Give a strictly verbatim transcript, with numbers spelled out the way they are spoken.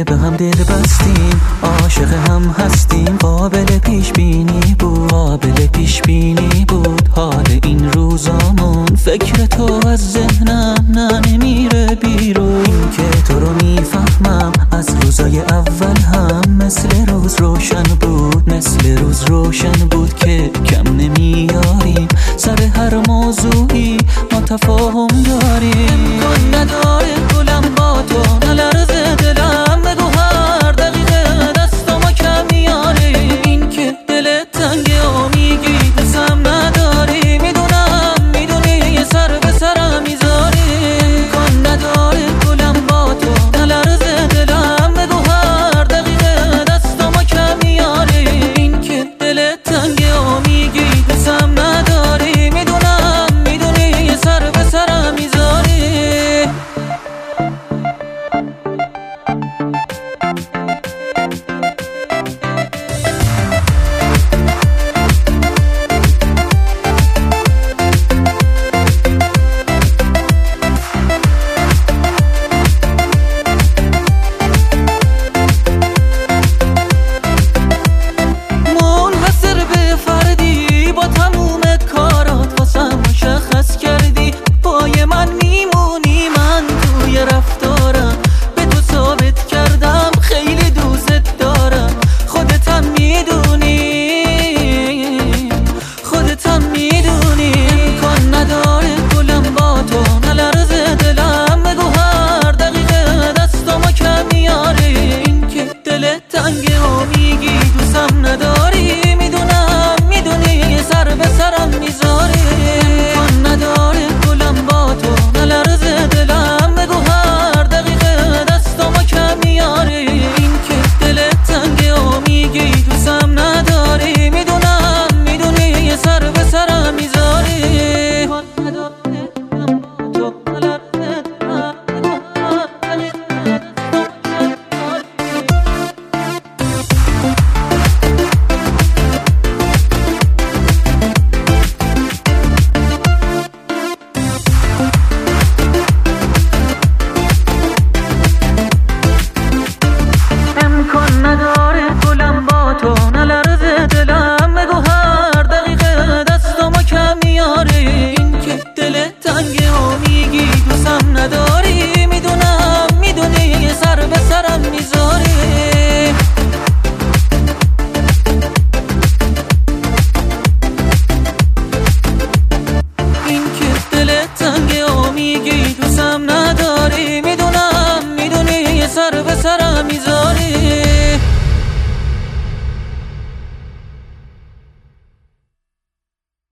به هم دل بستیم، عاشق هم هستیم. قابل پیش بینی بود، قابل پیش بینی بود حال این روزامون. فکر تو از ذهنم نه نمیره بیرون. این که تو رو میفهمم از روزای اول هم مثل روز روشن بود، مثل روز روشن بود که کم نمیاریم. سر هر موضوعی ما تفاهم داریم. امکان نداره گلم با تو نلرزه دلم. بگو هر دقیقه دستامو کم میاری. این که دلت تنگه و میگی دستم نداری. میدونم میدونی یه سر به سرم میذاری. امکان نداره گلم با تو نلرزه دلم. بگو هر دقیقه دستامو کم میاری. این که دلت تنگه و میگی دستم نداری. میدونم میدونی یه سر به سرم میذاری. تنگه و میگی دوستم نداری. میدونم میدونی یه سر به سرم میذاری. امکان نداره گلم با تو نلرزه دلم. بگو هر دقیقه دستامو کم میاری. این که دلت تنگه و میگی دوستم نداری. میدونم میدونی یه سر به سرم میذاری. نداری. میدونم میدونی یه سر به سرم میذاری. این که دلت تنگه و میگی دوستم نداری. میدونم میدونی یه سر به سرم میذاری.